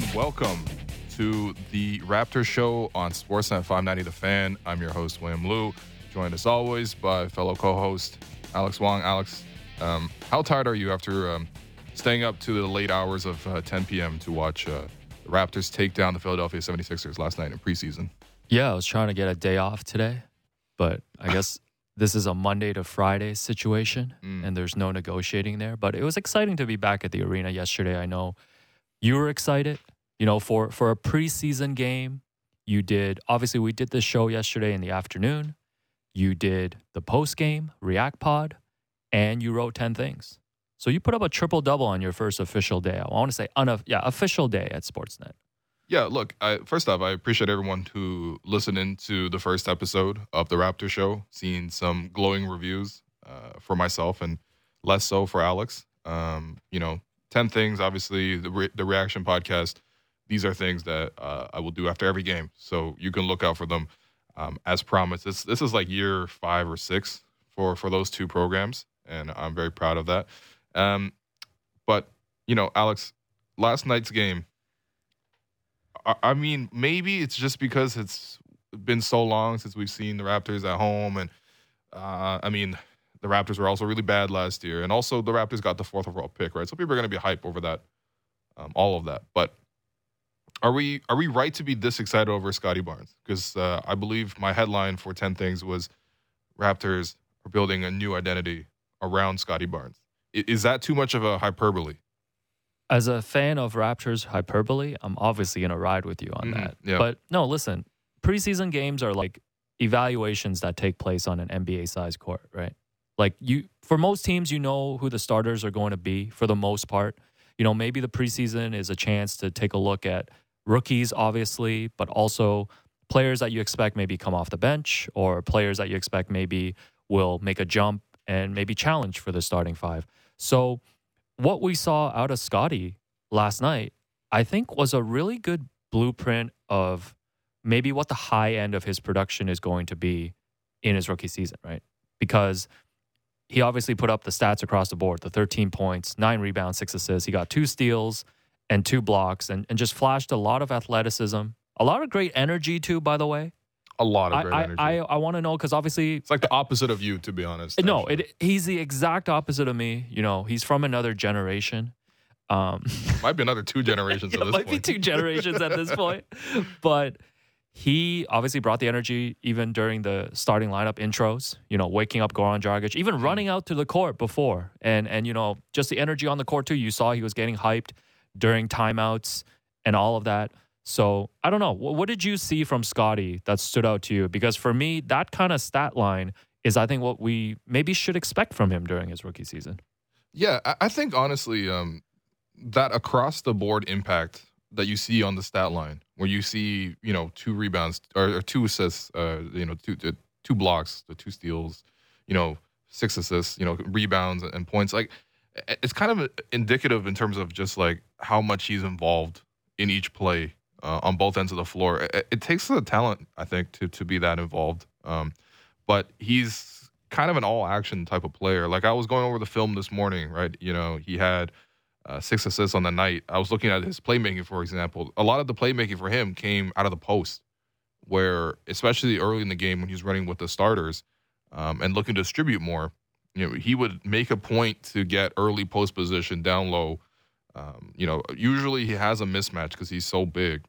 welcome to the Raptors show on Sportsnet 590 The Fan. I'm your host, William Liu, joined as always by fellow co-host Alex Wong. Alex, how tired are you after staying up to the late hours of 10 p.m. to watch the Raptors take down the Philadelphia 76ers last night in preseason? Yeah, I was trying to get a day off today, but I guess this is a Monday to Friday situation, and there's no negotiating there. But it was exciting to be back at the arena yesterday. I know you were excited. You know, for a preseason game, you did, obviously we did this show yesterday in the afternoon. You did the post-game React Pod, and you wrote 10 things. So you put up a triple-double on your first official day. I want to say, official day at Sportsnet. Yeah, look, first off, I appreciate everyone who listened into the first episode of the Raptor show, seeing some glowing reviews for myself and less so for Alex. 10 things, obviously, the reaction podcast. These are things that I will do after every game, so you can look out for them. As promised, this is like year 5 or 6 for those two programs, and I'm very proud of that. But, Alex, last night's game, I mean, maybe it's just because it's been so long since we've seen the Raptors at home, and, the Raptors were also really bad last year, and also the Raptors got the 4th overall pick, right? So people are going to be hype over that, all of that, but Are we right to be this excited over Scottie Barnes? Because I believe my headline for 10 things was Raptors are building a new identity around Scottie Barnes. Is that too much of a hyperbole? As a fan of Raptors hyperbole, I'm obviously going to ride with you on that. Yeah. But no, listen, preseason games are like evaluations that take place on an NBA-sized court, right? Like for most teams, you know who the starters are going to be for the most part. Maybe the preseason is a chance to take a look at rookies, obviously, but also players that you expect maybe come off the bench or players that you expect maybe will make a jump and maybe challenge for the starting 5. So what we saw out of Scottie last night, I think was a really good blueprint of maybe what the high end of his production is going to be in his rookie season, right? Because he obviously put up the stats across the board, the 13 points, 9 rebounds, 6 assists. He got 2 steals and 2 blocks and just flashed a lot of athleticism, a lot of great energy too, by the way. A lot of great energy. I want to know because obviously... It's like the opposite of you, to be honest. No, he's the exact opposite of me. He's from another generation. Might be another 2 generations at this point. Might be 2 generations at this point. But he obviously brought the energy even during the starting lineup intros, waking up Goran Dragic, even running out to the court before. And just the energy on the court too. You saw he was getting hyped during timeouts and all of that. So I don't know. What did you see from Scottie that stood out to you? Because for me, that kind of stat line is, I think, what we maybe should expect from him during his rookie season. Yeah, I think honestly, that across the board impact that you see on the stat line, where you see 2 rebounds or 2 assists, 2 blocks, the 2 steals, 6 assists, rebounds and points, like. It's kind of indicative in terms of just like how much he's involved in each play on both ends of the floor. It takes the talent, I think, to be that involved. But he's kind of an all-action type of player. Like I was going over the film this morning, right? He had 6 assists on the night. I was looking at his playmaking, for example. A lot of the playmaking for him came out of the post, where especially early in the game when he was running with the starters and looking to distribute more. He would make a point to get early post position down low. Usually he has a mismatch because he's so big.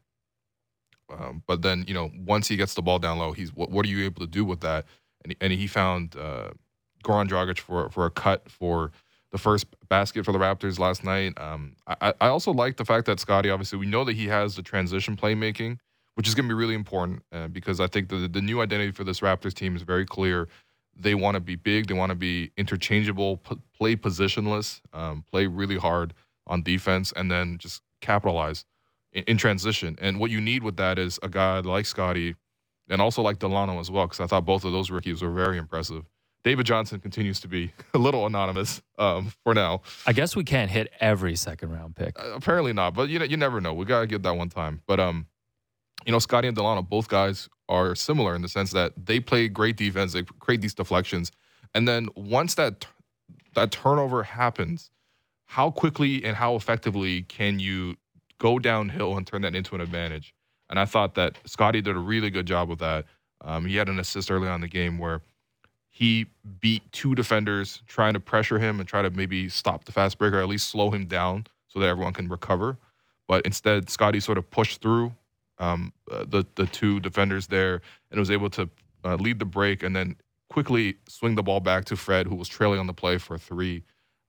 But then, once he gets the ball down low, what are you able to do with that? And he found Goran Dragic for a cut for the first basket for the Raptors last night. I also like the fact that Scottie, obviously, we know that he has the transition playmaking, which is going to be really important because I think the new identity for this Raptors team is very clear. They want to be big. They want to be interchangeable, play positionless, play really hard on defense, and then just capitalize in transition. And what you need with that is a guy like Scottie and also like Delano as well, because I thought both of those rookies were very impressive. David Johnson continues to be a little anonymous for now. I guess we can't hit every second-round pick. Apparently not, but you never know. We got to give that one time. But, Scottie and Delano, both guys are similar in the sense that they play great defense. They create these deflections. And then once that turnover happens, how quickly and how effectively can you go downhill and turn that into an advantage. And I thought that Scotty did a really good job with that. He had an assist early on in the game where he beat two defenders trying to pressure him and try to maybe stop the fast breaker, or at least slow him down so that everyone can recover. But instead, Scotty sort of pushed through the two defenders there and was able to lead the break and then quickly swing the ball back to Fred, who was trailing on the play for a three.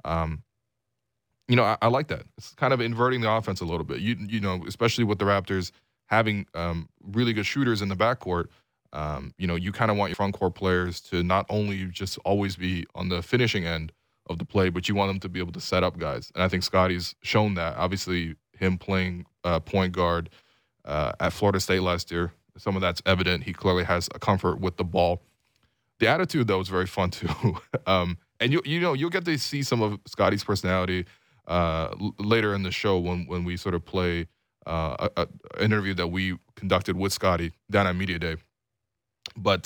I like that. It's kind of inverting the offense a little bit. You know, especially with the Raptors having really good shooters in the backcourt. You kind of want your front court players to not only just always be on the finishing end of the play, but you want them to be able to set up guys. And I think Scotty's shown that. Obviously, him playing point guard at Florida State last year, some of that's evident. He clearly has a comfort with the ball. The attitude, though, is very fun, too. And you'll get to see some of Scotty's personality later in the show when we sort of play an interview that we conducted with Scotty down at Media Day. But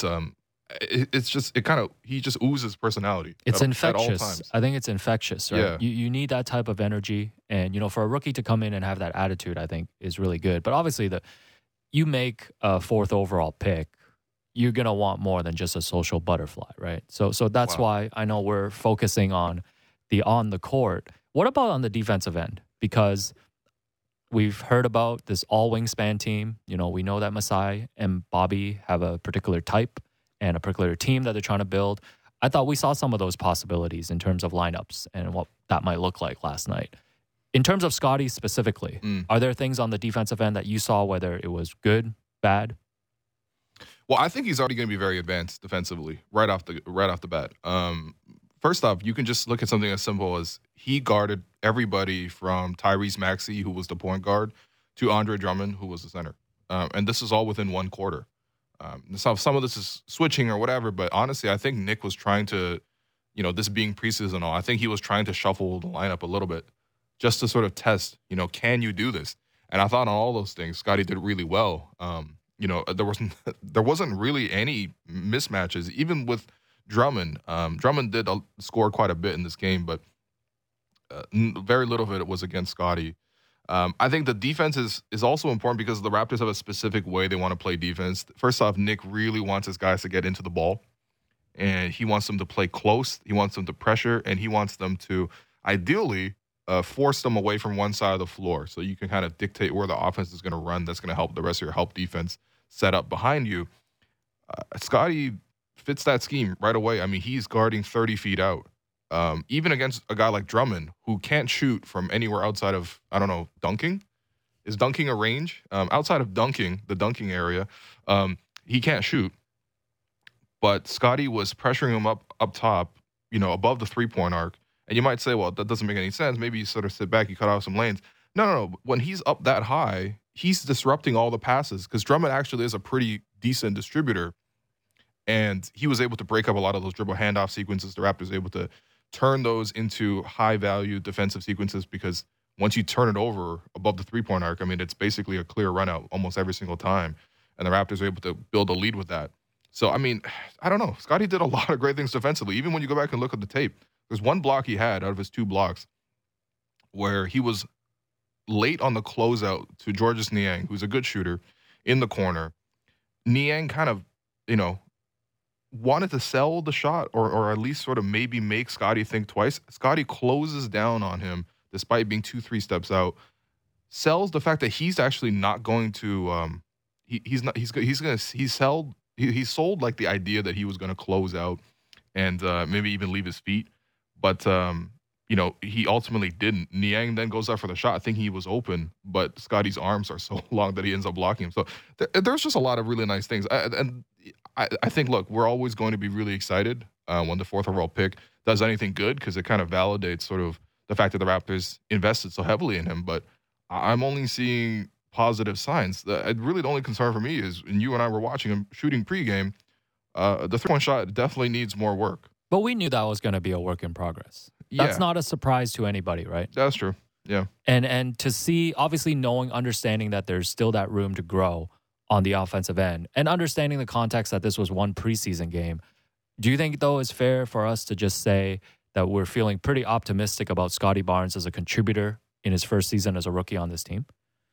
he just oozes personality. It's infectious. At all times. I think it's infectious, right? Yeah. You need that type of energy. And, for a rookie to come in and have that attitude, I think is really good. But obviously, you make a 4th overall pick, you're going to want more than just a social butterfly, right? So that's why I know we're focusing on the court. What about on the defensive end? Because we've heard about this all wingspan team. We know that Masai and Bobby have a particular type and a particular team that they're trying to build. I thought we saw some of those possibilities in terms of lineups and what that might look like last night. In terms of Scotty specifically, are there things on the defensive end that you saw, whether it was good, bad? Well, I think he's already going to be very advanced defensively right off the bat. First off, you can just look at something as simple as he guarded everybody from Tyrese Maxey, who was the point guard, to Andre Drummond, who was the center. And this is all within one quarter. Some of this is switching or whatever, but honestly, I think Nick was trying to, this being preseason and all, I think he was trying to shuffle the lineup a little bit just to sort of test, can you do this? And I thought on all those things, Scotty did really well. There wasn't really any mismatches, even with Drummond. Drummond did score quite a bit in this game, but very little of it was against Scotty. I think the defense is also important because the Raptors have a specific way they want to play defense. First off, Nick really wants his guys to get into the ball, and he wants them to play close. He wants them to pressure, and he wants them to ideally force them away from one side of the floor so you can kind of dictate where the offense is going to run. That's going to help the rest of your help defense set up behind you. Scotty fits that scheme right away. I mean, he's guarding 30 feet out. Even against a guy like Drummond, who can't shoot from anywhere outside of, dunking. Is dunking a range? Outside of dunking, the dunking area, he can't shoot. But Scotty was pressuring him up top, above the three-point arc. And you might say, well, that doesn't make any sense. Maybe you sort of sit back, you cut off some lanes. No. When he's up that high, he's disrupting all the passes because Drummond actually is a pretty decent distributor. And he was able to break up a lot of those dribble handoff sequences. The Raptors were able to turn those into high-value defensive sequences because once you turn it over above the three-point arc, I mean, it's basically a clear run-out almost every single time. And the Raptors were able to build a lead with that. So, I mean, I don't know. Scotty did a lot of great things defensively. Even when you go back and look at the tape, there's one block he had out of his 2 blocks where he was late on the closeout to Georges Niang, who's a good shooter, in the corner. Niang kind of, wanted to sell the shot or at least sort of maybe make Scotty think twice. Scotty closes down on him despite being 2-3 steps out, sells the fact that he's actually not going to he sold like the idea that he was going to close out and maybe even leave his feet. But he ultimately didn't. Niang then goes up for the shot. I think he was open, but Scotty's arms are so long that he ends up blocking him. So there's just a lot of really nice things. I think, look, we're always going to be really excited when the 4th overall pick does anything good because it kind of validates sort of the fact that the Raptors invested so heavily in him. But I'm only seeing positive signs. Really the only concern for me is, and you and I were watching him shooting pregame, the 3-point shot definitely needs more work. But we knew that was going to be a work in progress. That's not a surprise to anybody, right? That's true. Yeah. And to see, obviously understanding that there's still that room to grow on the offensive end and understanding the context that this was one preseason game. Do you think, though, it's fair for us to just say that we're feeling pretty optimistic about Scotty Barnes as a contributor in his first season as a rookie on this team?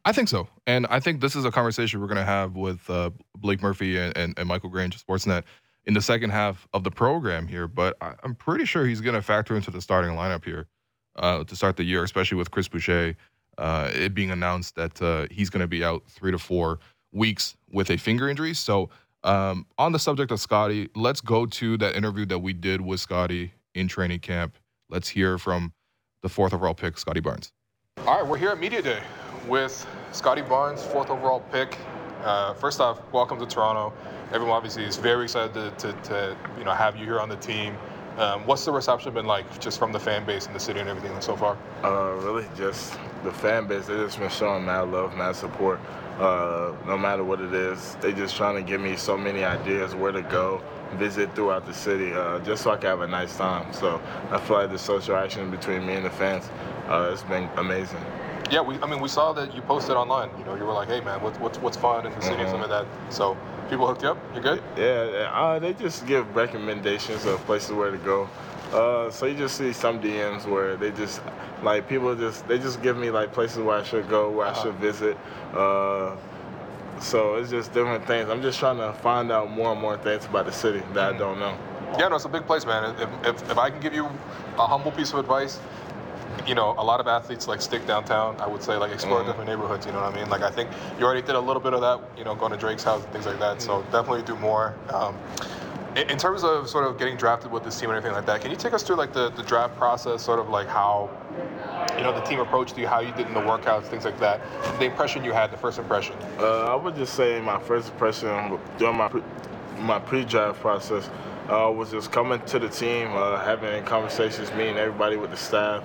I think so. And I think this is a conversation we're going to have with Blake Murphy and Michael Grange of Sportsnet in the second half of the program here. But I'm pretty sure he's going to factor into the starting lineup here to start the year, especially with Chris Boucher. It being announced that he's going to be out 3 to 4 weeks with a finger injury. So on the subject of Scotty, let's go to that interview that we did with Scotty in training camp. Let's hear from the 4th overall pick, Scotty Barnes. All right, we're here at Media Day with Scotty Barnes, 4th overall pick. First off, welcome to Toronto. Everyone obviously is very excited to have you here on the team. What's the reception been like just from the fan base in the city and everything so far? Really just the fan base. They just been showing mad love, mad support. No matter what it is, they just trying to give me so many ideas where to go, visit throughout the city, just so I can have a nice time. So I feel like the social action between me and the fans, it's been amazing. Yeah, we saw that you posted online. You were like, hey man, what's fun in the city and something like that. So people hooked you up. You good? Yeah. They just give recommendations of places where to go. So you just see some DMs where they just like they just give me like places where I should go, where I should visit. So it's just different things. I'm just trying to find out more and more things about the city that I don't know. Yeah, no, it's a big place, man. If I can give you a humble piece of advice, a lot of athletes like stick downtown. I would say like explore different neighborhoods. You know what I mean? Like I think you already did a little bit of that. Going to Drake's house and things like that. So definitely do more. In terms of sort of getting drafted with this team and everything like that, can you take us through like the draft process, sort of like how the team approached you, how you did in the workouts, things like that, the impression you had, the first impression? I would just say my first impression during my pre-draft process was just coming to the team, having conversations, meeting everybody with the staff.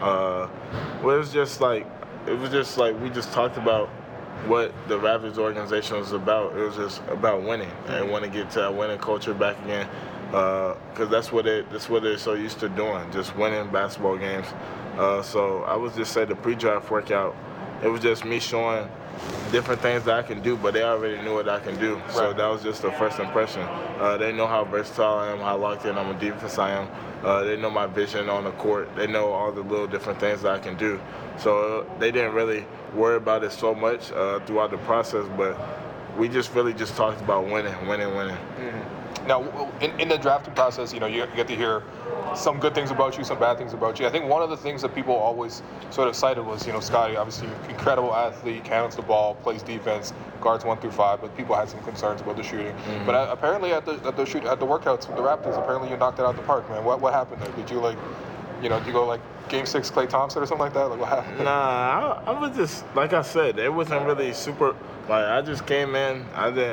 It was just like we just talked about what the Raptors organization was about. It was just about winning and want to get to that winning culture back again, because that's what they're so used to doing, just winning basketball games. So I would just say the pre-draft workout, it was just me showing different things that I can do, but they already knew what I can do. Right. So that was just the first impression. They know how versatile I am, how locked in on defense I am. They know my vision on the court. They know all the little different things that I can do. So they didn't really worry about it so much throughout the process, but we just really just talked about winning. Mm-hmm. Now, in the drafting process, you get to hear some good things about you, some bad things about you. I think one of the things that people always sort of cited was, Scotty, obviously incredible athlete, handles the ball, plays defense, guards 1 through 5, but people had some concerns about the shooting. Mm-hmm. But apparently at the workouts with the Raptors, apparently you knocked it out the park, man. What happened there? Did you did you go like Game 6 Klay Thompson or something like that? Like what happened? Nah, I was just, like I said, it wasn't really super. Like I just came in,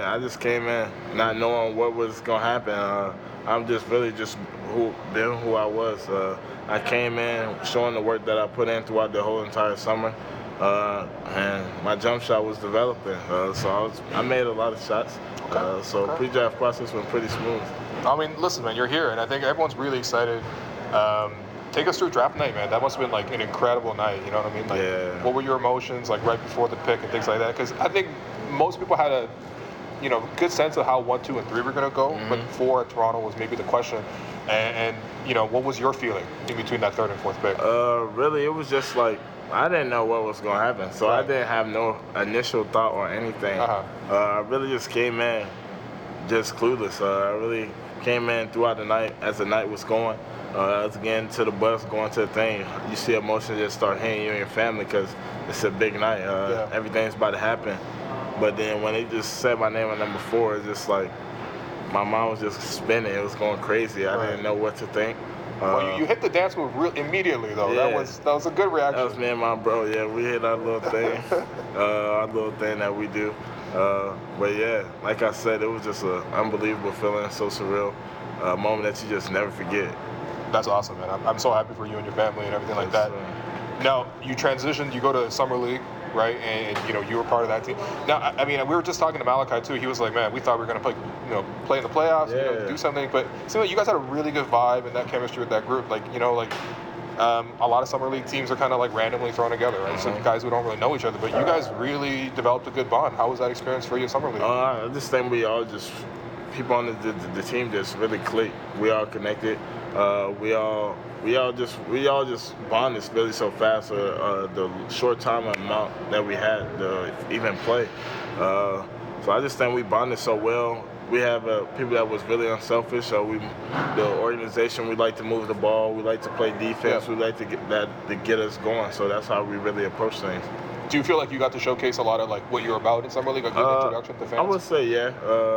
not knowing what was gonna happen. I'm just really just being who I was. I came in showing the work that I put in throughout the whole entire summer, and my jump shot was developing. So I made a lot of shots. Okay. Pre-draft process went pretty smooth. I mean, listen, man, you're here, and I think everyone's really excited. Take us through draft night, man. That must have been like an incredible night. You know what I mean? Like, yeah. What were your emotions like right before the pick and things like that? Because I think most people had a good sense of how 1, 2, and 3 were going to go, but 4 at Toronto was maybe the question. And what was your feeling in between that 3rd and 4th pick? Really, it was just like I didn't know what was going to happen, so right. I didn't have no initial thought or anything. I really just came in just clueless. I really came in throughout the night as the night was going. I was getting to the bus, going to the thing. You see emotions just start hitting you and your family because it's a big night. Everything's about to happen. But then when they just said my name at number 4, it's just like my mind was just spinning. It was going crazy. I didn't know what to think. Well, you hit the dance move immediately, though. Yeah. That was a good reaction. That was me and my bro. Yeah, we hit our little thing, our little thing that we do. But yeah, like I said, it was just an unbelievable feeling, so surreal, a moment that you just never forget. That's awesome, man. I'm so happy for you and your family and everything like that. Now, you transitioned, you go to Summer League, right? And you were part of that team. Now, I mean, we were just talking to Malachi too. He was like, man, we thought we were going to play in the playoffs, do something. But it seemed like you guys had a really good vibe and that chemistry with that group. Like, a lot of Summer League teams are kind of like randomly thrown together, right? So guys who don't really know each other, but you guys really developed a good bond. How was that experience for you at Summer League? I just think we all just, people on the team just really clicked. We all connected. We all just bonded really so fast. The short time amount that we had to even play. So I just think we bonded so well. We have people that was really unselfish. So the organization, we like to move the ball. We like to play defense. Yeah. We like to get us going. So that's how we really approach things. Do you feel like you got to showcase a lot of like what you're about in Summer League, a good introduction to fans? I would say yeah.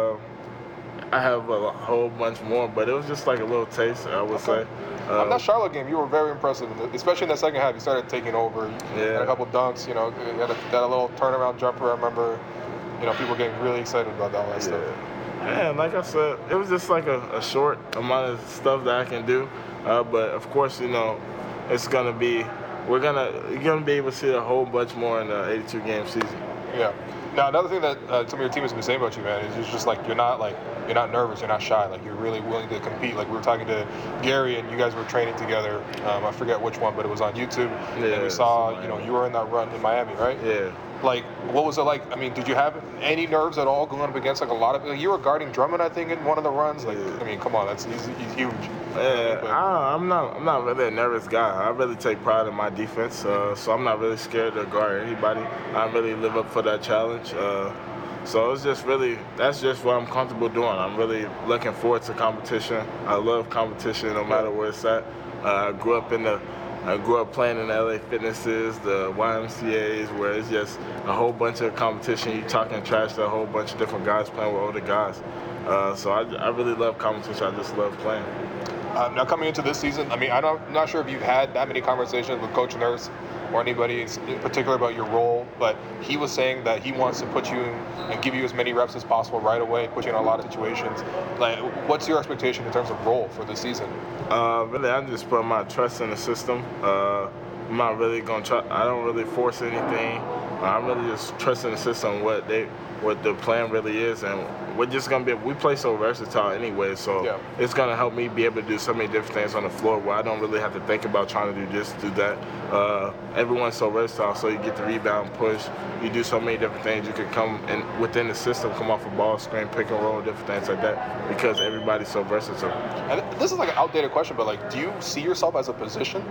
I have a whole bunch more, but it was just like a little taste, I would say. On that Charlotte game, you were very impressive, especially in the second half. You started taking over. You had a couple dunks. You know, you had a little turnaround jumper. I remember, people getting really excited about all that stuff. Yeah, like I said, it was just like a short amount of stuff that I can do. But of course, it's gonna be you're gonna be able to see a whole bunch more in the 82 game season. Yeah. Now another thing that some of your team has been saying about you, man, is it's just like you're not nervous, you're not shy, like you're really willing to compete. Like we were talking to Gary and you guys were training together. I forget which one, but it was on YouTube. Yeah, and we saw, you were in that run in Miami, right? Yeah. Like, what was it like? I mean, did you have any nerves at all going up against like a lot of? You were guarding Drummond, I think, in one of the runs. Like, I mean, come on, he's huge. Yeah, I'm not really a nervous guy. I really take pride in my defense, so I'm not really scared to guard anybody. I really live up for that challenge. So it's just that's just what I'm comfortable doing. I'm really looking forward to competition. I love competition no matter where it's at. I grew up playing in the LA Fitnesses, the YMCAs, where it's just a whole bunch of competition. You talking trash to a whole bunch of different guys playing with older guys. So I really love competition. I just love playing. Now coming into this season, I mean, I'm not sure if you've had that many conversations with Coach Nurse or anybody in particular about your role, but he was saying that he wants to put you in and give you as many reps as possible right away, put you in a lot of situations. Like, what's your expectation in terms of role for this season? Really, I just put my trust in the system. I'm not really gonna try. I don't really force anything. I'm really just trusting the system, what the plan really is, and we're just gonna be. We play so versatile anyway, so it's gonna help me be able to do so many different things on the floor where I don't really have to think about trying to do this, do that. Everyone's so versatile, so you get the rebound, push. You do so many different things. You could come in within the system, come off a ball screen, pick and roll, different things like that, because everybody's so versatile. And this is like an outdated question, but like, do you see yourself as a position?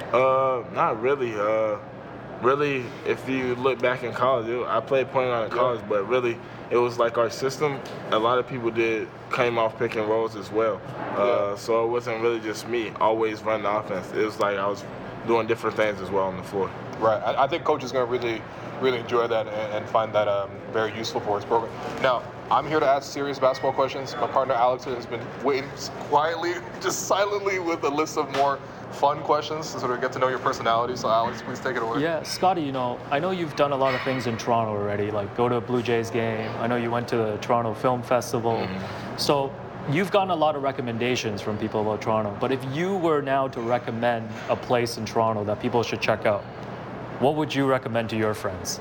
Not really. Really, if you look back in college, I played point guard in college, but really, it was like our system. A lot of people came off pick and rolls as well. So it wasn't really just me always running the offense. It was like I was doing different things as well on the floor. Right. I think Coach is going to really, really enjoy that and find that very useful for his program. Now, I'm here to ask serious basketball questions. My partner Alex has been waiting quietly, just silently, with a list of more fun questions to sort of get to know your personality. So Alex, please take it away. Yeah, Scotty, I know you've done a lot of things in Toronto already, like go to a Blue Jays game. I know you went to the Toronto Film Festival. Mm-hmm. So you've gotten a lot of recommendations from people about Toronto. But if you were now to recommend a place in Toronto that people should check out, what would you recommend to your friends?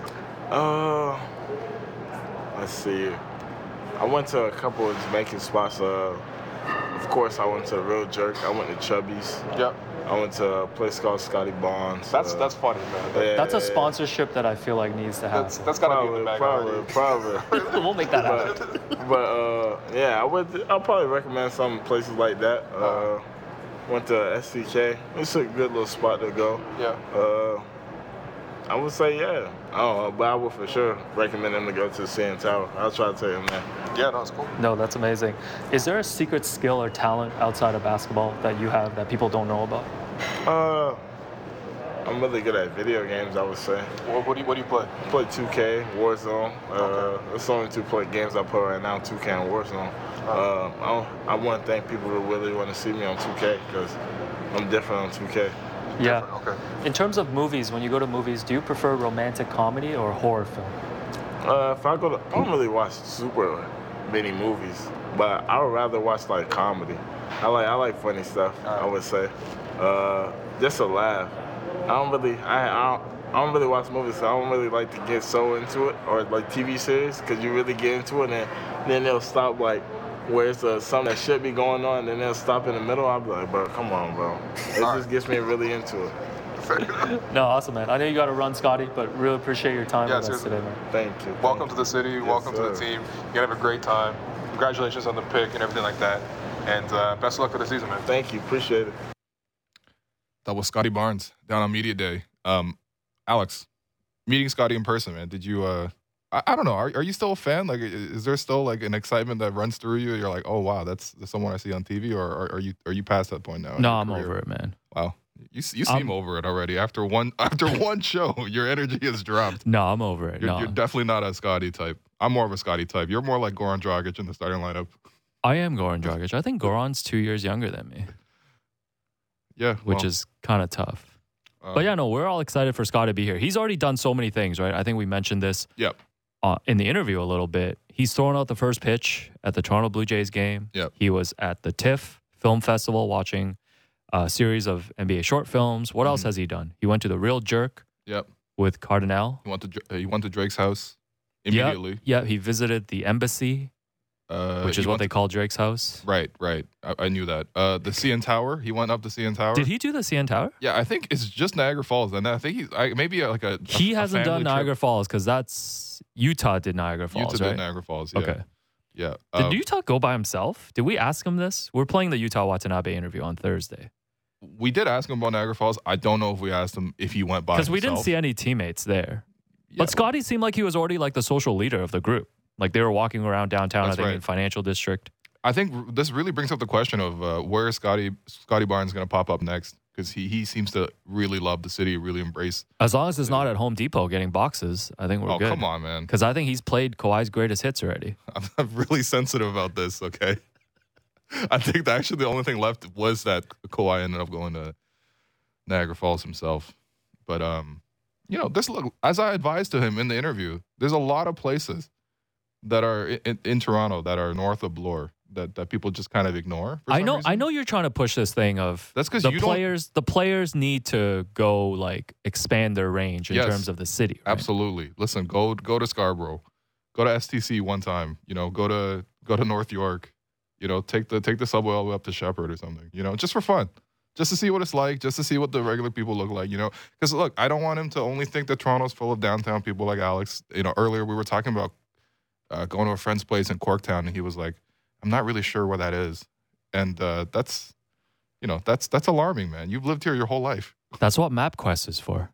Let's see. I went to a couple of Jamaican spots. Of course, I went to Real Jerk. I went to Chubby's. Yep. I went to a place called Scotty Bonds. That's funny, man. Yeah, that's a sponsorship that I feel like needs to happen. That's gotta be in the bag. Probably. We'll make that happen. But I'll probably recommend some places like that. Went to SCK. It's a good little spot to go. Yeah. I would say I don't know, but I would for sure recommend them to go to the CN Tower. I'll try to tell them that. Yeah, no, it's cool. No, that's amazing. Is there a secret skill or talent outside of basketball that you have that people don't know about? I'm really good at video games, I would say. What do you play? I play 2K, Warzone. It's the only two games I play right now, 2K and Warzone. I want to think people really want to see me on 2K because I'm different on 2K. Yeah. Okay. In terms of movies, when you go to movies, do you prefer romantic comedy or horror film? If I don't really watch super many movies, but I would rather watch like comedy. I like funny stuff. Right. I would say, just to laugh. I don't really watch movies, so I don't really like to get so into it, or like TV series, because you really get into it and then they'll stop like where it's something that should be going on, and then they'll stop in the middle. I'll be like, bro, come on, bro. It just gets me really into it. No, awesome, man. I know you got to run, Scotty, but really appreciate your time with us today, man. Thank you. Welcome to the city. Welcome to the team. You're going to have a great time. Congratulations on the pick and everything like that. And best of luck for the season, man. Thank you. Appreciate it. That was Scotty Barnes down on media day. Alex, meeting Scotty in person, man. Did you? I don't know. Are you still a fan? Like, is there still like an excitement that runs through you? You're like, oh wow, that's someone I see on TV, or are you past that point now? No, I'm over it, man. Wow, you seem over it already. After one show, your energy has dropped. No, I'm over it. You're definitely not a Scotty type. I'm more of a Scotty type. You're more like Goran Dragic in the starting lineup. I am Goran Dragic. I think Goran's 2 years younger than me. Yeah, which is kind of tough. But yeah, no, we're all excited for Scott to be here. He's already done so many things, right? I think we mentioned this in the interview a little bit. He's thrown out the first pitch at the Toronto Blue Jays game. Yep. He was at the TIFF Film Festival watching a series of NBA short films. What else has he done? He went to the Real Jerk with Cardinal. He went to Drake's house immediately. Yeah, he visited the embassy. Which is what they call Drake's house. Right. I knew that. The CN Tower. He went up to CN Tower. Did he do the CN Tower? Yeah, I think it's just Niagara Falls. And I think he hasn't done Niagara Falls because that's Utah did Niagara Falls. Utah right? did Niagara Falls. Yeah. Okay. Yeah. Did Utah go by himself? Did we ask him this? We're playing the Utah Watanabe interview on Thursday. We did ask him about Niagara Falls. I don't know if we asked him if he went by himself. Because we didn't see any teammates there. Yeah. But Scotty seemed like he was already like the social leader of the group. Like they were walking around downtown, I think, in Financial District. I think this really brings up the question of where is Scotty Barnes going to pop up next? Because he seems to really love the city, really embrace. As long as it's not at Home Depot getting boxes, I think we're good. Oh, come on, man. Because I think he's played Kawhi's greatest hits already. I'm really sensitive about this, okay? I think that actually the only thing left was that Kawhi ended up going to Niagara Falls himself. But, as I advised to him in the interview, there's a lot of places that are in Toronto that are north of Bloor that people just kind of ignore. For some reason. I know you're trying to push this thing of that's because the players need to go like expand their range in terms of the city. Right? Absolutely. Listen, go to Scarborough, go to STC one time. Go to North York. Take the subway all the way up to Shepherd or something. Just for fun. Just to see what it's like, just to see what the regular people look like, Because, look, I don't want him to only think that Toronto's full of downtown people like Alex. Earlier we were talking about going to a friend's place in Corktown, and he was like, I'm not really sure where that is. And that's alarming, man. You've lived here your whole life. That's what MapQuest is for.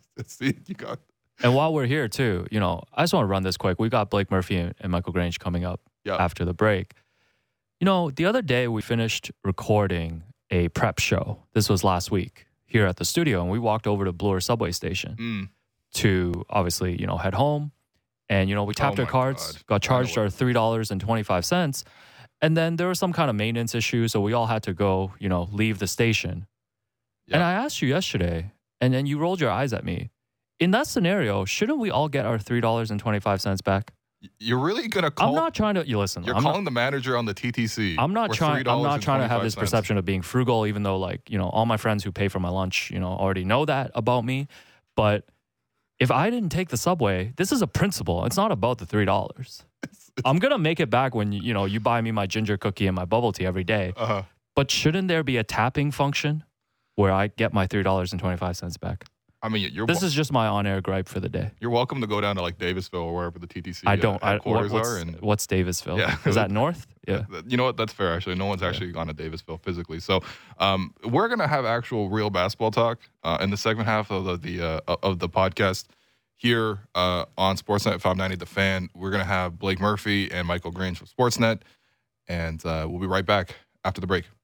And while we're here, too, I just want to run this quick. We got Blake Murphy and Michael Grange coming up after the break. The other day we finished recording a prep show. This was last week here at the studio, and we walked over to Bloor subway station to obviously, head home. And, we tapped our cards, got charged our $3.25. And then there was some kind of maintenance issue, so we all had to go, leave the station. Yep. And I asked you yesterday, and then you rolled your eyes at me. In that scenario, shouldn't we all get our $3.25 back? You're really gonna call? I'm not trying to. You listen. You're calling the manager on the TTC. I'm not trying to have this perception of being frugal, even though, all my friends who pay for my lunch, already know that about me. But if I didn't take the subway, this is a principle. It's not about the $3. I'm gonna make it back when you buy me my ginger cookie and my bubble tea every day. But shouldn't there be a tapping function where I get my $3.25 back? I mean, this is just my on-air gripe for the day. You're welcome to go down to Davisville or wherever the TTC headquarters are. What's Davisville? Yeah. Is that north? Yeah. You know what? That's fair, actually. No one's actually gone to Davisville physically. So we're going to have actual real basketball talk in the second half of the podcast here on Sportsnet 590 The Fan. We're going to have Blake Murphy and Michael Grange from Sportsnet, and we'll be right back after the break.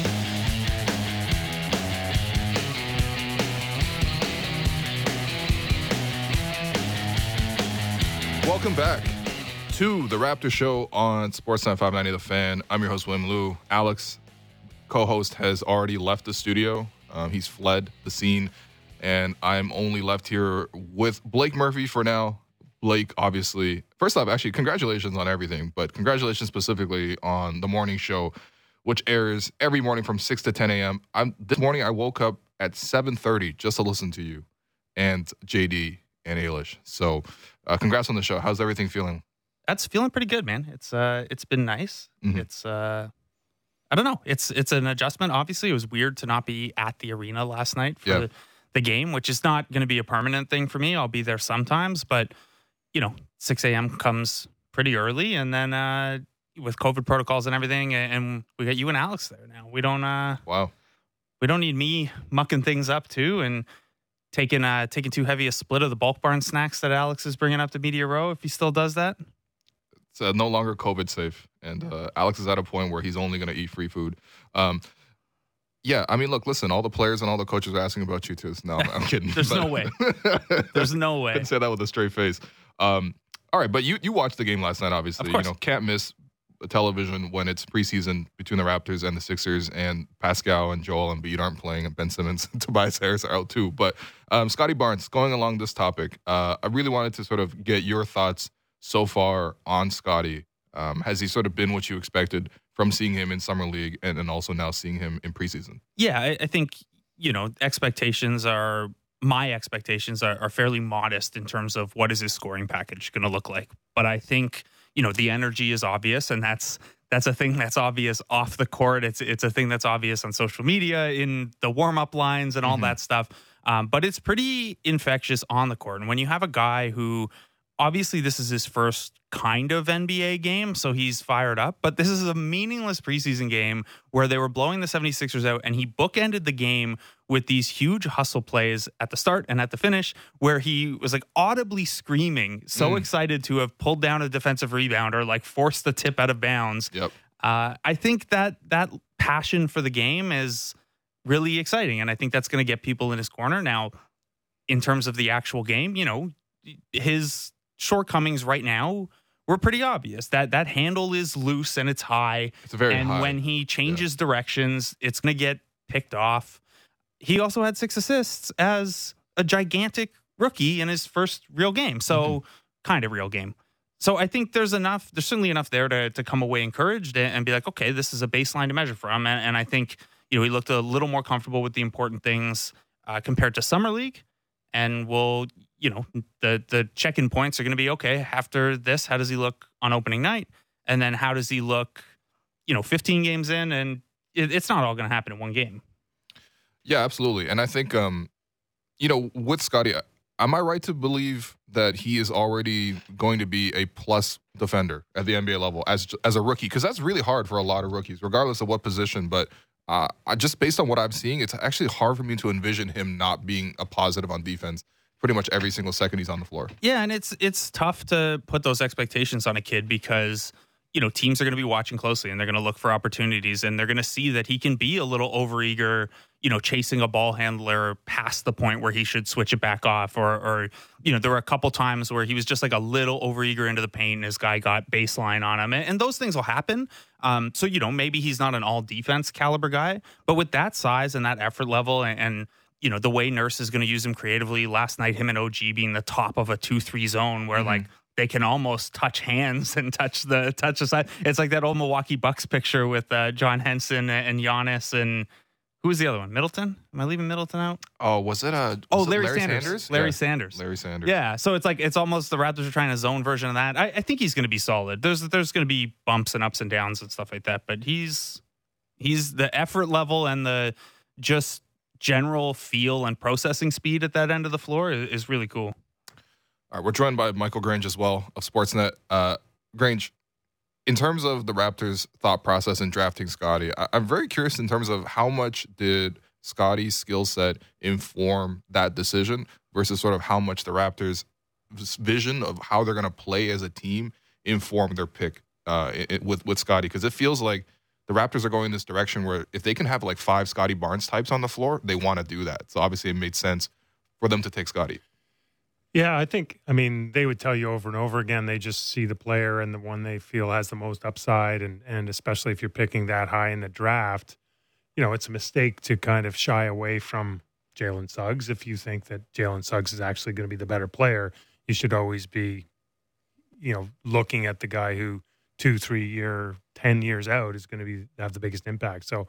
Welcome back to the Raptor Show on Sportsnet 590 The Fan. I'm your host, William Liu. Alex, co-host, has already left the studio. He's fled the scene, and I'm only left here with Blake Murphy for now. Blake, obviously, first off, actually, congratulations on everything, but congratulations specifically on the morning show, which airs every morning from 6 to 10 a.m. This morning, I woke up at 7:30 just to listen to you and JD and Ailish. So congrats on the show. How's everything feeling? That's feeling pretty good, man. It's been nice. Mm-hmm. It's I don't know. It's an adjustment. Obviously, it was weird to not be at the arena last night for the game, which is not going to be a permanent thing for me. I'll be there sometimes, but 6 a.m. comes pretty early, and then with COVID protocols and everything, and we got you and Alex there now. We don't Wow. we don't need me mucking things up too and taking too heavy a split of the Bulk Barn snacks that Alex is bringing up to Media Row if he still does that. It's no longer COVID safe, and Alex is at a point where he's only going to eat free food. Yeah, I mean, look, listen, all the players and all the coaches are asking about you too. No, I'm kidding. There's no way. There's no way. Couldn't say that with a straight face. All right, but you watched the game last night, obviously. Of course. Can't miss television when it's preseason between the Raptors and the Sixers, and Pascal and Joel Embiid aren't playing, and Ben Simmons and Tobias Harris are out too. But Scotty Barnes, going along this topic, I really wanted to sort of get your thoughts so far on Scotty. Has he sort of been what you expected from seeing him in Summer League and also now seeing him in preseason? Yeah, I think, my expectations are fairly modest in terms of what is his scoring package going to look like. But I think, the energy is obvious, and that's a thing that's obvious off the court. It's a thing that's obvious on social media, in the warm-up lines and all that stuff. But it's pretty infectious on the court. And when you have a guy who, obviously this is his first kind of NBA game, so he's fired up. But this is a meaningless preseason game where they were blowing the 76ers out, and he bookended the game with these huge hustle plays at the start and at the finish where he was like audibly screaming, so excited to have pulled down a defensive rebound or like forced the tip out of bounds. Yep. I think that passion for the game is really exciting, and I think that's going to get people in his corner. Now, in terms of the actual game, his shortcomings right now were pretty obvious. That handle is loose and it's high. It's very and high. when he changes directions, it's going to get picked off. He also had 6 assists as a gigantic rookie in his first real game. So kind of real game. So I think there's certainly enough there to come away encouraged and be like, okay, this is a baseline to measure from. And I think, he looked a little more comfortable with the important things compared to Summer League. And the check-in points are going to be, okay, after this, how does he look on opening night? And then how does he look, 15 games in? And it's not all going to happen in one game. Yeah, absolutely. And I think, with Scotty, am I right to believe that he is already going to be a plus defender at the NBA level as a rookie? Because that's really hard for a lot of rookies, regardless of what position. But just based on what I'm seeing, it's actually hard for me to envision him not being a positive on defense pretty much every single second he's on the floor. Yeah, and it's tough to put those expectations on a kid because, teams are going to be watching closely and they're going to look for opportunities and they're going to see that he can be a little overeager, chasing a ball handler past the point where he should switch it back off or there were a couple times where he was just like a little overeager into the paint and his guy got baseline on him. And those things will happen. So, maybe he's not an all defense caliber guy, but with that size and that effort level and the way Nurse is going to use him creatively, last night, him and OG being the top of a 2-3 zone where like they can almost touch hands and touch the side. It's like that old Milwaukee Bucks picture with John Henson and Giannis and who was the other one? Middleton? Am I leaving Middleton out? Oh, was it Larry Sanders? Larry Sanders. Larry Sanders. Yeah, so it's like it's almost the Raptors are trying a zone version of that. I think he's going to be solid. There's going to be bumps and ups and downs and stuff like that, but he's the effort level and the just general feel and processing speed at that end of the floor is really cool. All right, we're joined by Michael Grange as well of Sportsnet. Grange, in terms of the Raptors' thought process in drafting Scotty, I'm very curious in terms of how much did Scotty's skill set inform that decision versus sort of how much the Raptors' vision of how they're going to play as a team informed their pick with Scotty. Because it feels like the Raptors are going this direction where if they can have like 5 Scotty Barnes types on the floor, they want to do that. So obviously it made sense for them to take Scotty. Yeah, they would tell you over and over again, they just see the player and the one they feel has the most upside. And especially if you're picking that high in the draft, it's a mistake to kind of shy away from Jalen Suggs. If you think that Jalen Suggs is actually going to be the better player, you should always be, looking at the guy who 2-3 year, 10 years out is going to have the biggest impact. So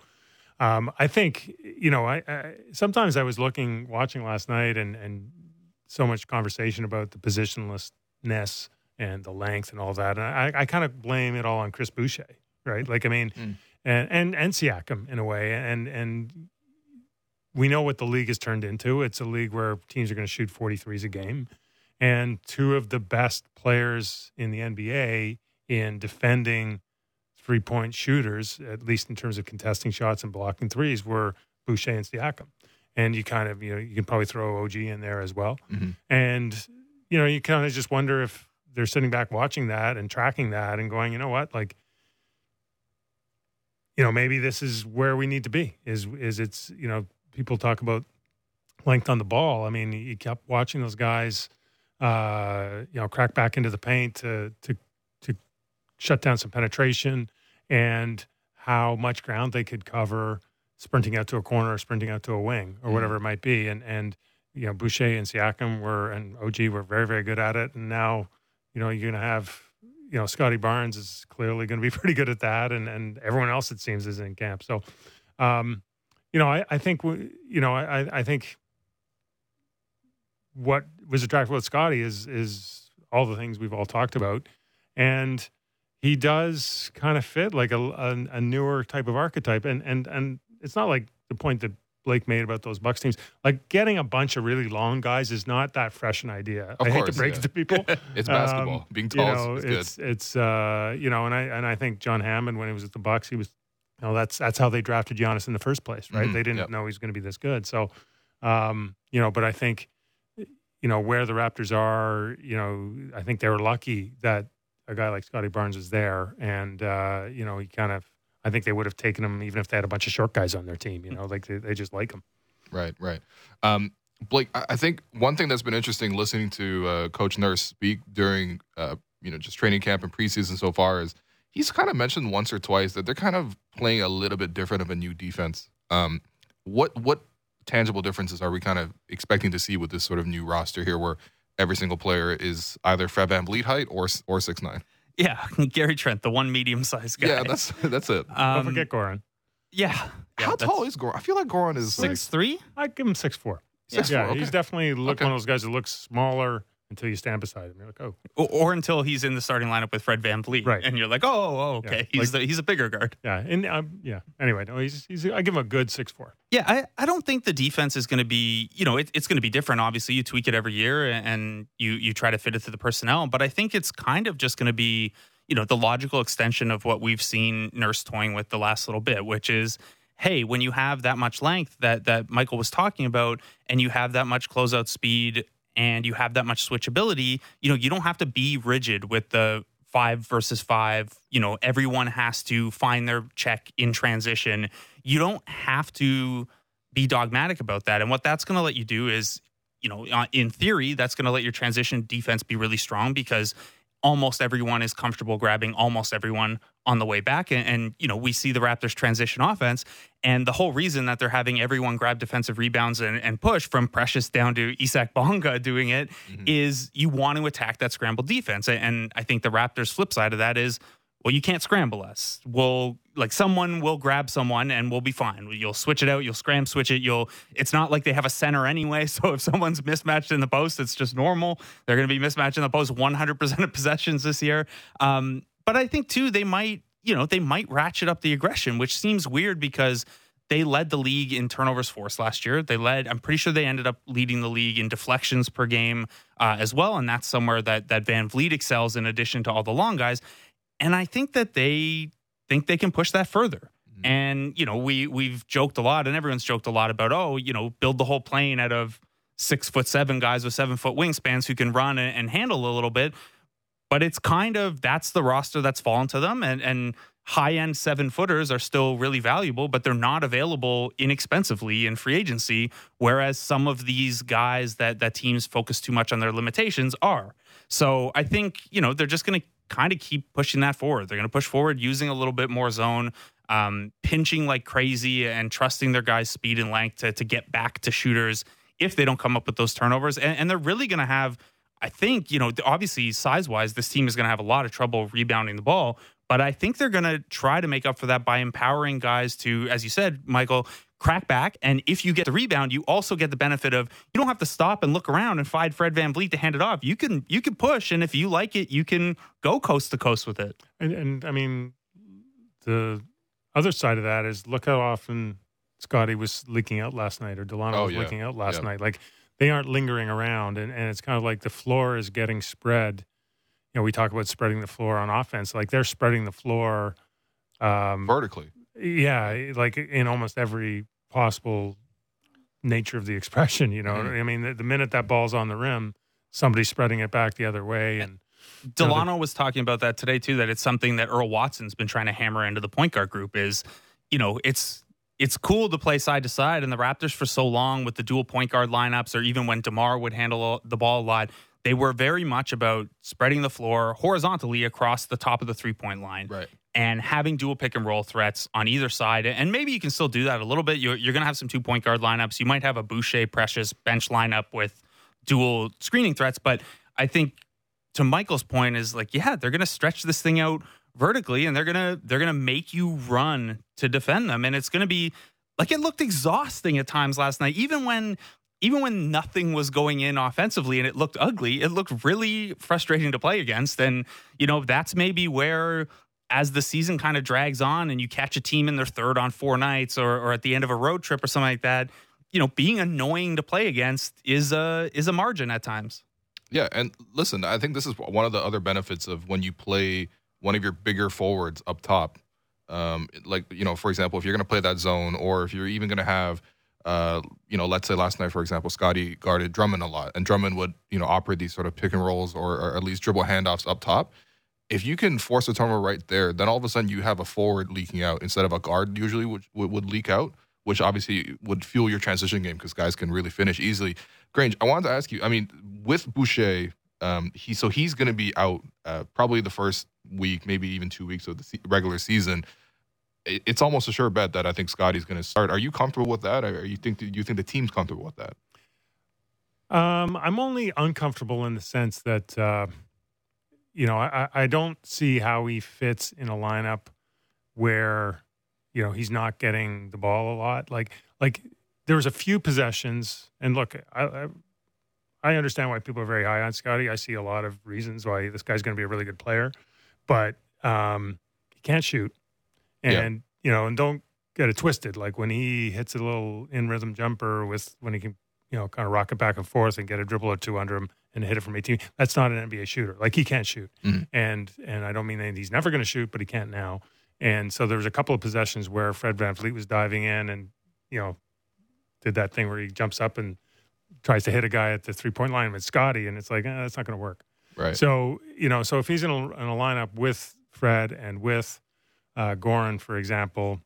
I think, I sometimes I was watching last night and so much conversation about the positionlessness and the length and all that. And I kind of blame it all on Chris Boucher, right? Like, and Siakam in a way. And we know what the league has turned into. It's a league where teams are going to shoot 43s a game. And 2 of the best players in the NBA in defending 3-point shooters, at least in terms of contesting shots and blocking threes, were Boucher and Siakam. And you kind of, you can probably throw OG in there as well. Mm-hmm. And, you kind of just wonder if they're sitting back watching that and tracking that and going, you know what, like, maybe this is where we need to be is it's, people talk about length on the ball. I mean, you kept watching those guys, crack back into the paint to shut down some penetration and how much ground they could cover sprinting out to a corner or sprinting out to a wing or whatever it might be. And Boucher and Siakam and OG were very, very good at it. And now, you're going to have, Scotty Barnes is clearly going to be pretty good at that. And everyone else, it seems, is in camp. So, I think, I think what was attractive about Scotty is all the things we've all talked about. And he does kind of fit like a newer type of archetype. And it's not like the point that Blake made about those Bucks teams. Like getting a bunch of really long guys is not that fresh an idea. I hate to break it to people. It's basketball. Being tall is good. It's and I think John Hammond, when he was at the Bucks, he was, that's how they drafted Giannis in the first place, right? Mm-hmm. They didn't know he was going to be this good. So, but I think, where the Raptors are, I think they were lucky that a guy like Scotty Barnes was there, and he kind of. I think they would have taken him even if they had a bunch of short guys on their team. Like they just like him. Right. Blake, I think one thing that's been interesting listening to Coach Nurse speak during just training camp and preseason so far is he's kind of mentioned once or twice that they're kind of playing a little bit different of a new defense. What tangible differences are we kind of expecting to see with this sort of new roster here, where every single player is either Fred VanVleet height or 6'9"? Yeah, Gary Trent, the one medium-sized guy. Yeah, that's it. Don't forget Goran. Yeah. How tall is Goran? I feel like Goran is 6'3". I'd give him 6'4". 6'4", Yeah, okay. he's definitely one of those guys that looks smaller until you stand beside him. You're like, oh. Or until he's in the starting lineup with Fred VanVleet. Right. And you're like, okay. Yeah, He's a bigger guard. Yeah. And Anyway, no, he's I give him a good 6'4". Yeah, I don't think the defense is going to be, it's going to be different. Obviously, you tweak it every year and you try to fit it to the personnel. But I think it's kind of just going to be, the logical extension of what we've seen Nurse toying with the last little bit, which is, hey, when you have that much length that Michael was talking about, and you have that much closeout speed, and you have that much switchability, you don't have to be rigid with the 5 versus 5. Everyone has to find their check in transition. You don't have to be dogmatic about that. And what that's going to let you do is, in theory, that's going to let your transition defense be really strong because almost everyone is comfortable grabbing almost everyone on the way back. And we see the Raptors transition offense. And the whole reason that they're having everyone grab defensive rebounds and push from Precious down to Isak Bonga doing it is you want to attack that scramble defense. And I think the Raptors' flip side of that is, well, you can't scramble us. Someone will grab someone and we'll be fine. You'll switch it out. You'll switch it. It's not like they have a center anyway. So if someone's mismatched in the post, it's just normal. They're going to be mismatched in the post 100% of possessions this year. But I think too, they might ratchet up the aggression, which seems weird because they led the league in turnovers forced last year. I'm pretty sure they ended up leading the league in deflections per game as well. And that's somewhere that VanVleet excels in addition to all the long guys. And I think that they think they can push that further. Mm-hmm. And, we've joked a lot and everyone's joked a lot about, build the whole plane out of 6'7" guys with 7-foot wingspans who can run and handle a little bit. But it's that's the roster that's fallen to them. And high-end 7-footers are still really valuable, but they're not available inexpensively in free agency, whereas some of these guys that teams focus too much on their limitations are. So I think, they're just going to kind of keep pushing that forward. They're going to push forward using a little bit more zone, pinching like crazy and trusting their guys' speed and length to get back to shooters if they don't come up with those turnovers. And they're really going to have, I think, obviously size-wise, this team is going to have a lot of trouble rebounding the ball. But I think they're going to try to make up for that by empowering guys to, as you said, Michael, crack back. And if you get the rebound, you also get the benefit of you don't have to stop and look around and find Fred VanVleet to hand it off. You can push, and if you like it, you can go coast to coast with it. And I mean, the other side of that is look how often Scotty was leaking out last night, or Delano was leaking out last night. Like they aren't lingering around, and it's kind of like the floor is getting spread. We talk about spreading the floor on offense. Like they're spreading the floor vertically. Yeah, like in almost every possible nature of the expression, you know. I mean, the minute that ball's on the rim, somebody's spreading it back the other way. And Delano was talking about that today too, that it's something that Earl Watson's been trying to hammer into the point guard group is, you know, it's cool to play side to side, and the Raptors for so long with the dual point guard lineups, or even when DeMar would handle the ball a lot, they were very much about spreading the floor horizontally across the top of the 3-point line. Right. And having dual pick and roll threats on either side. And maybe you can still do that a little bit. You're going to have some 2-point guard lineups. You might have a Boucher Precious bench lineup with dual screening threats. But I think to Michael's point is like, yeah, they're going to stretch this thing out vertically, and they're going to make you run to defend them. And it's going to be like, it looked exhausting at times last night, even when nothing was going in offensively and it looked ugly, it looked really frustrating to play against. And, you know, that's maybe where, as the season kind of drags on and you catch a team in their third on 4 nights or at the end of a road trip or something like that, you know, being annoying to play against is a margin at times. Yeah, and listen, I think this is one of the other benefits of when you play one of your bigger forwards up top. Like, you know, for example, if you're going to play that zone, or if you're even going to have, you know, let's say last night, for example, Scotty guarded Drummond a lot, and Drummond would, you know, operate these sort of pick and rolls or at least dribble handoffs up top. If you can force a turnover right there, then all of a sudden you have a forward leaking out instead of a guard usually would leak out, which obviously would fuel your transition game because guys can really finish easily. Grange, I wanted to ask you, I mean, with Boucher, he's going to be out probably the first week, maybe even 2 weeks of the regular season. It's almost a sure bet that I think Scotty's going to start. Are you comfortable with that? Or do you think the team's comfortable with that? I'm only uncomfortable in the sense that, you know, I don't see how he fits in a lineup where, you know, he's not getting the ball a lot. Like there was a few possessions, and look, I understand why people are very high on Scotty. I see a lot of reasons why this guy's going to be a really good player, but he can't shoot. And, you know, and don't get it twisted. Like when he hits a little in-rhythm jumper when he can, you know, kind of rock it back and forth and get a dribble or two under him and hit it from 18, that's not an NBA shooter. Like he can't shoot. Mm-hmm. And I don't mean that he's never going to shoot, but he can't now. And so there was a couple of possessions where Fred VanVleet was diving in and, you know, did that thing where he jumps up and tries to hit a guy at the 3-point line with Scotty, and it's like, that's not going to work. Right. So, you know, so if he's in a lineup with Fred and with Goran, for example,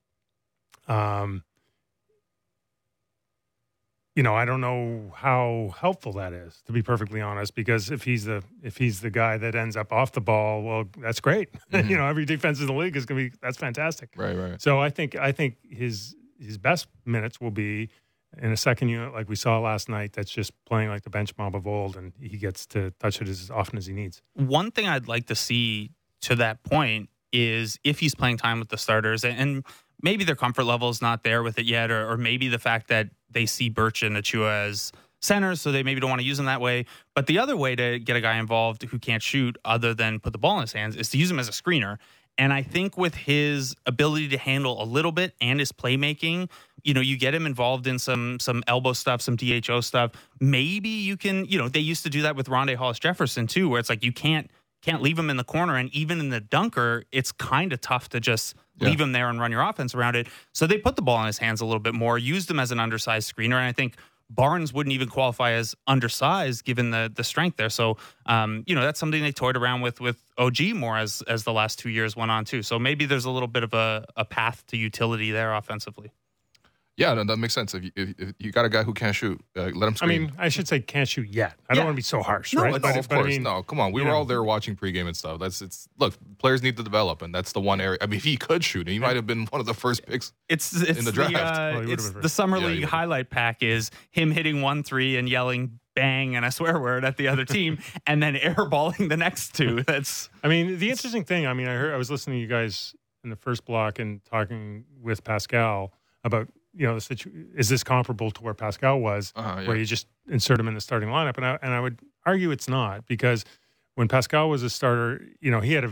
you know, I don't know how helpful that is, to be perfectly honest, because if he's the guy that ends up off the ball, well, that's great. Mm-hmm. You know, every defense in the league is going to be, that's fantastic. Right. So I think his best minutes will be in a second unit like we saw last night, that's just playing like the bench mob of old, and he gets to touch it as often as he needs. One thing I'd like to see to that point is if he's playing time with the starters, and maybe their comfort level is not there with it yet, or maybe the fact that they see Birch and Achua as centers, so they maybe don't want to use them that way. But the other way to get a guy involved who can't shoot other than put the ball in his hands is to use him as a screener. And I think with his ability to handle a little bit and his playmaking, you know, you get him involved in some elbow stuff, some DHO stuff. Maybe you can, you know, they used to do that with Rondae Hollis-Jefferson too, where it's like you can't leave him in the corner. And even in the dunker, it's kind of tough to just leave him there and run your offense around it. So they put the ball in his hands a little bit more, used him as an undersized screener. And I think Barnes wouldn't even qualify as undersized given the strength there. So, you know, that's something they toyed around with OG more as the last 2 years went on too. So maybe there's a little bit of a path to utility there offensively. Yeah, no, that makes sense. If you got a guy who can't shoot, let him screen. I mean, I should say can't shoot yet. I don't want to be so harsh, no, right? No, of course. I mean, no, come on. We were all there watching pregame and stuff. Look, players need to develop, and that's the one area. I mean, if he could shoot, he might have been one of the first picks in the draft. It's the Summer League highlight pack is him hitting 1-3 and yelling bang and a swear word at the other team and then airballing the next two. That's. I mean, the interesting thing, I mean, I was listening to you guys in the first block and talking with Pascal about, you know, is this comparable to where Pascal was, where you just insert him in the starting lineup? And I would argue it's not, because when Pascal was a starter, you know, he had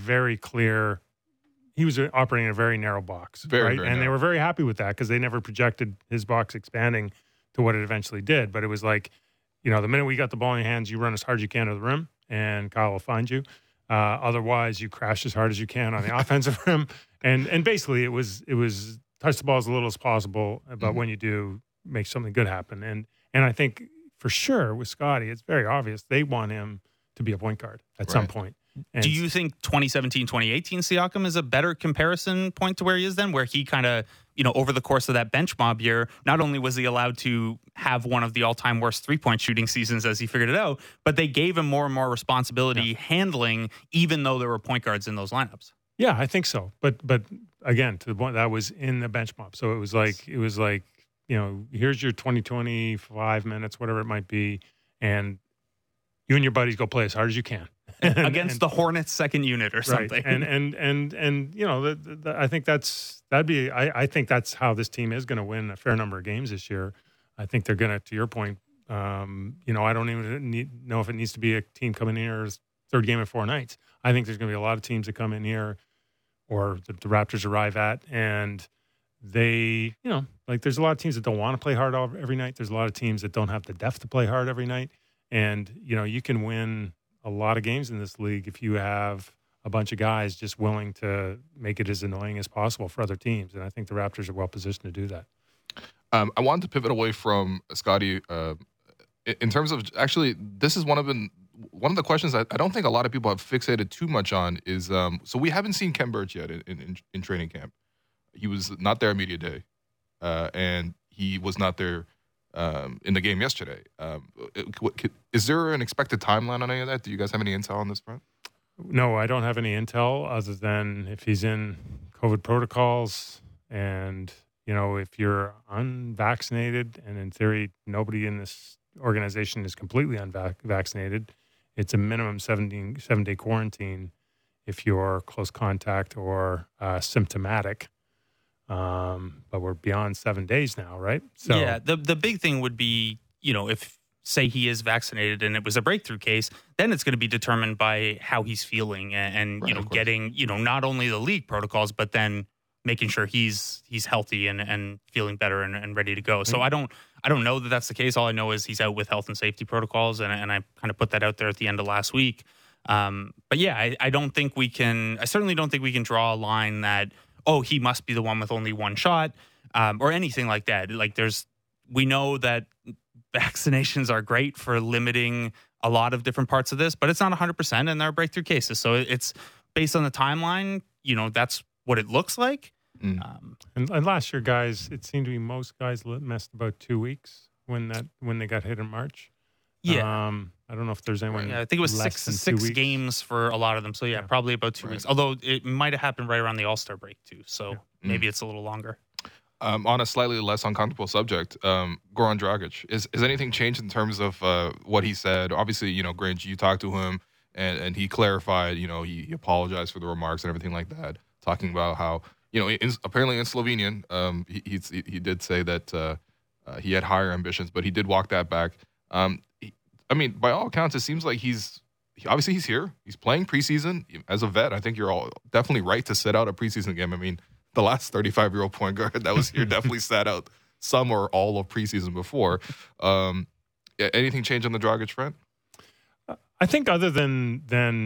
he was operating in a very narrow box, right? And they were very happy with that because they never projected his box expanding to what it eventually did. But it was like, you know, the minute we got the ball in your hands, you run as hard as you can to the rim, and Kyle will find you. Otherwise, you crash as hard as you can on the offensive rim. And basically, it was touch the ball as little as possible, but when you do, make something good happen. And I think for sure with Scotty, it's very obvious they want him to be a point guard at some point. And do you think 2017, 2018 Siakam is a better comparison point to where he is then, where he kind of, over the course of that bench mob year, not only was he allowed to have one of the all-time worst three-point shooting seasons as he figured it out, but they gave him more and more responsibility handling, even though there were point guards in those lineups? Yeah, I think so. But again, to the point that was in the bench mob. So it was like, here's your 25 minutes, whatever it might be, and you and your buddies go play as hard as you can. Against the Hornets second unit or something. Right. And I think I think that's how this team is going to win a fair number of games this year. I think they're going to your point, I don't even know if it needs to be a team coming in here third game in 4 nights. I think there's going to be a lot of teams that come in here or the Raptors arrive at, and they, there's a lot of teams that don't want to play hard every night. There's a lot of teams that don't have the depth to play hard every night. And, you can win a lot of games in this league if you have a bunch of guys just willing to make it as annoying as possible for other teams. And I think the Raptors are well positioned to do that. I wanted to pivot away from Scotty in terms of actually, this is one of the questions I don't think a lot of people have fixated too much on is, so we haven't seen Khem Birch yet in training camp. He was not there at media day, and he was not there in the game yesterday. Is there an expected timeline on any of that? Do you guys have any intel on this front? No, I don't have any intel other than if he's in COVID protocols and, if you're unvaccinated, and in theory, nobody in this organization is completely unvaccinated, it's a minimum 7-day quarantine if you're close contact or symptomatic. But we're beyond 7 days now, right? So yeah, the big thing would be, if say he is vaccinated and it was a breakthrough case, then it's going to be determined by how he's feeling and right, getting, not only the league protocols, but then making sure he's healthy and feeling better and ready to go. So I don't know that that's the case. All I know is he's out with health and safety protocols, and I kind of put that out there at the end of last week. But yeah, I certainly don't think we can draw a line that, he must be the one with only one shot, or anything like that. Like we know that vaccinations are great for limiting a lot of different parts of this, but it's not 100%, and there are breakthrough cases. So it's based on the timeline, that's what it looks like. And last year, guys, it seemed to be most guys missed about 2 weeks when they got hit in March. Yeah. I don't know if there's anyone. Yeah, I think it was six games for a lot of them. So yeah, probably about 2 weeks. Although it might have happened right around the All-Star break too. So maybe it's a little longer. On a slightly less uncomfortable subject, Goran Dragic, is anything changed in terms of what he said? Obviously, Grange, you talked to him and he clarified. He apologized for the remarks and everything like that, talking about how apparently in Slovenian, he did say that he had higher ambitions, but he did walk that back. By all accounts, it seems like he's here. He's playing preseason as a vet. I think you're all definitely right to sit out a preseason game. The last 35-year-old point guard that was here definitely sat out some or all of preseason before. Anything change on the Dragic front? I think other than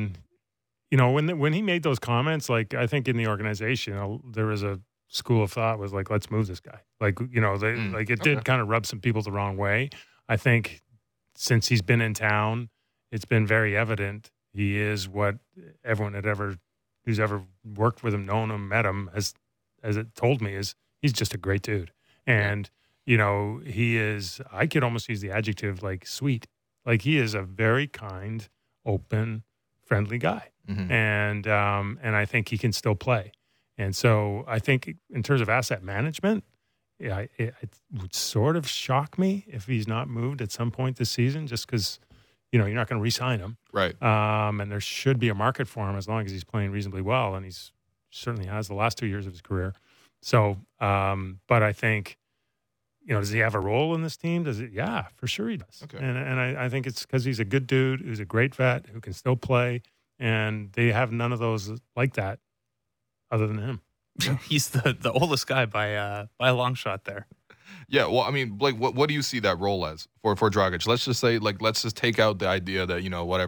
when he made those comments, like I think in the organization there was a school of thought was like, let's move this guy. It did kind of rub some people the wrong way. I think since he's been in town, it's been very evident he is what everyone who's ever worked with him, known him, met him, as it told me, is he's just a great dude. And, he is, I could almost use the adjective like sweet. Like he is a very kind, open, friendly guy. Mm-hmm. And I think he can still play. And so I think in terms of asset management, yeah, it would sort of shock me if he's not moved at some point this season, just because, you're not going to re-sign him. Right. And there should be a market for him as long as he's playing reasonably well. And he's certainly has the last 2 years of his career. So, but I think, does he have a role in this team? Yeah, for sure he does. Okay. And I think it's because he's a good dude who's a great vet who can still play. And they have none of those like that other than him. He's the oldest guy by a long shot there. Yeah, well, Blake, what do you see that role as for Dragic? Let's just say, let's just take out the idea that, whatever,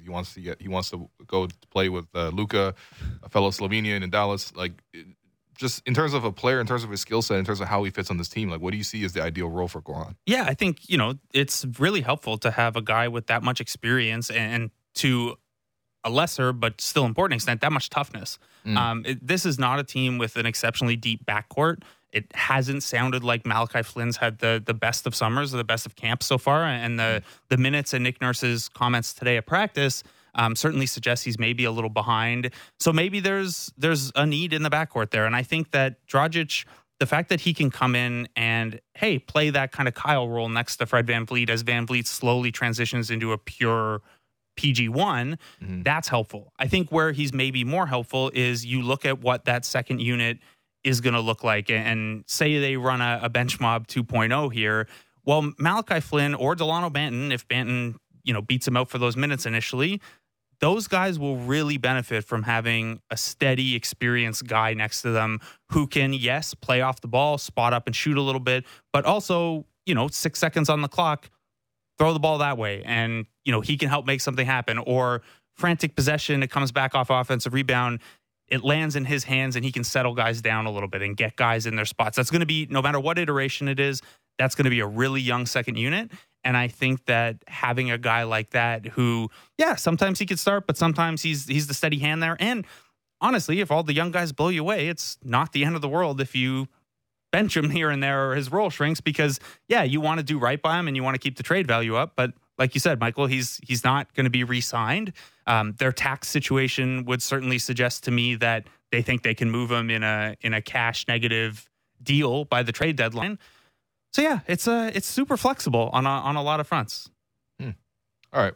He wants to go to play with Luka, a fellow Slovenian in Dallas. Like, just in terms of a player, in terms of his skill set, in terms of how he fits on this team, like, what do you see as the ideal role for Goran? Yeah, I think, it's really helpful to have a guy with that much experience and to a lesser but still important extent, that much toughness. This is not a team with an exceptionally deep backcourt. It hasn't sounded like Malachi Flynn's had the best of summers or the best of camps so far. And the minutes and Nick Nurse's comments today at practice certainly suggests he's maybe a little behind. So maybe there's a need in the backcourt there. And I think that Dragic, the fact that he can come in and, hey, play that kind of Kyle role next to Fred VanVleet as VanVleet slowly transitions into a pure PG1, that's helpful. I think where he's maybe more helpful is you look at what that second unit is going to look like and say they run a bench mob 2.0 here. Well, Malachi Flynn or Delano Banton, if Banton, beats him out for those minutes initially, those guys will really benefit from having a steady, experienced guy next to them who can, yes, play off the ball, spot up and shoot a little bit, but also, 6 seconds on the clock, throw the ball that way. And, he can help make something happen. Or frantic possession, it comes back off offensive rebound, it lands in his hands and he can settle guys down a little bit and get guys in their spots. That's going to be, no matter what iteration it is, that's going to be a really young second unit. And I think that having a guy like that who, yeah, sometimes he could start, but sometimes he's the steady hand there. And honestly, if all the young guys blow you away, it's not the end of the world if you bench him here and there or his role shrinks because, yeah, you want to do right by him and you want to keep the trade value up. But like you said, Michael, he's not going to be re-signed. Their tax situation would certainly suggest to me that they think they can move him in a cash negative deal by the trade deadline. So yeah, it's super flexible on a lot of fronts. All right.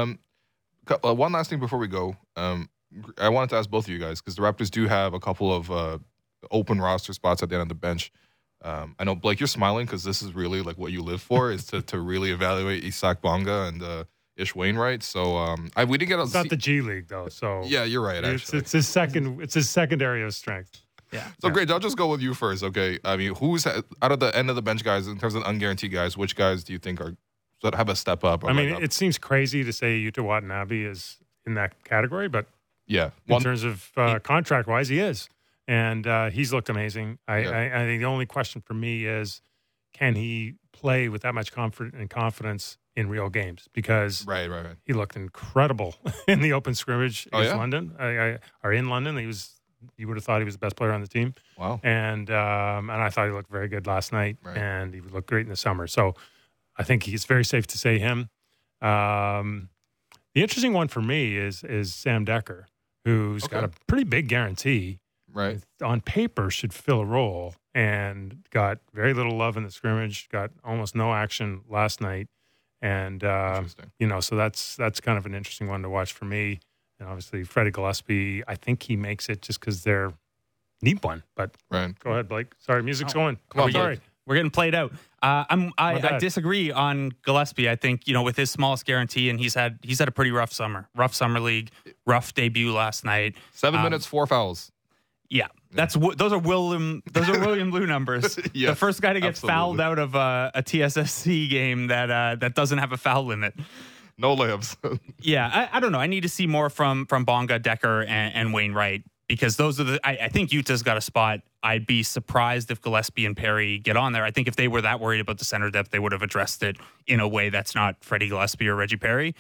One last thing before we go. I wanted to ask both of you guys because the Raptors do have a couple of open roster spots at the end of the bench. I know, Blake, you're smiling because this is really like what you live for is to really evaluate Isaac Bonga and Ish Wainwright. So we didn't get it's not the G League though. So yeah, you're right. Actually, it's his second area of strength. Yeah. So great. I'll just go with you first. Okay. I mean, who's out of the end of the bench guys in terms of unguaranteed guys? Which guys do you think have a step up? It seems crazy to say Yuta Watanabe is in that category, but yeah, in terms of contract wise, he is. And he's looked amazing. I think the only question for me is, can he play with that much comfort and confidence in real games? Because right. he looked incredible in the open scrimmage in London. In London, you would have thought he was the best player on the team. Wow. And I thought he looked very good last night, and he looked great in the summer. So I think it's very safe to say him. The interesting one for me is Sam Decker, who's got a pretty big guarantee. Right. On paper, should fill a role and got very little love in the scrimmage, got almost no action last night. And, so that's kind of an interesting one to watch for me. And obviously, Freddie Gillespie, I think he makes it just because they're need one. But go ahead, Blake. Sorry, music's going. Come on, sorry. We're getting played out. I disagree on Gillespie. I think, with his smallest guarantee, and he's had a pretty rough summer league, rough debut last night. 7 minutes, 4 fouls. Yeah, those are William Lou numbers. Yes, the first guy to get fouled out of a TSSC game that doesn't have a foul limit. No layups. Yeah, I don't know. I need to see more from Bonga, Decker, and Wainwright because those are I think Utah's got a spot. I'd be surprised if Gillespie and Perry get on there. I think if they were that worried about the center depth, they would have addressed it in a way that's not Freddie Gillespie or Reggie Perry.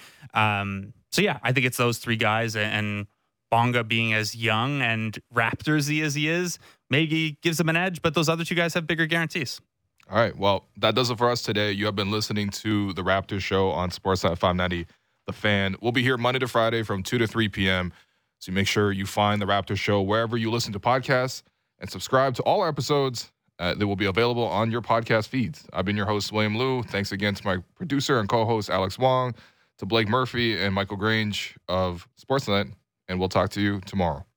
So yeah, I think it's those three guys and Bonga being as young and Raptors-y as he is, maybe gives him an edge, but those other two guys have bigger guarantees. All right. Well, that does it for us today. You have been listening to the Raptors Show on Sportsnet 590, The Fan. We'll be here Monday to Friday from 2 to 3 p.m. So make sure you find the Raptors Show wherever you listen to podcasts and subscribe to all our episodes that will be available on your podcast feeds. I've been your host, William Liu. Thanks again to my producer and co-host, Alex Wong, to Blake Murphy and Michael Grange of Sportsnet. And we'll talk to you tomorrow.